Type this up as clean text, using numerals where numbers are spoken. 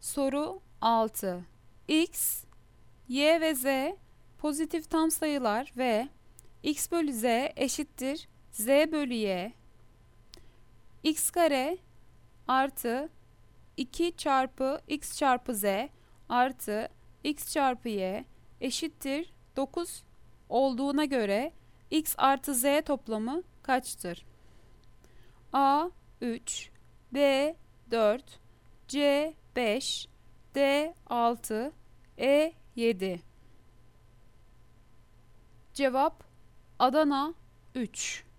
Soru 6. X, Y ve Z pozitif tam sayılar ve x bölü z eşittir z bölü y. X kare artı 2 çarpı x çarpı z artı x çarpı y eşittir 9 olduğuna göre x artı z toplamı kaçtır? A 3, B 4, C 5, D 6, E 7. Cevap Adana 3.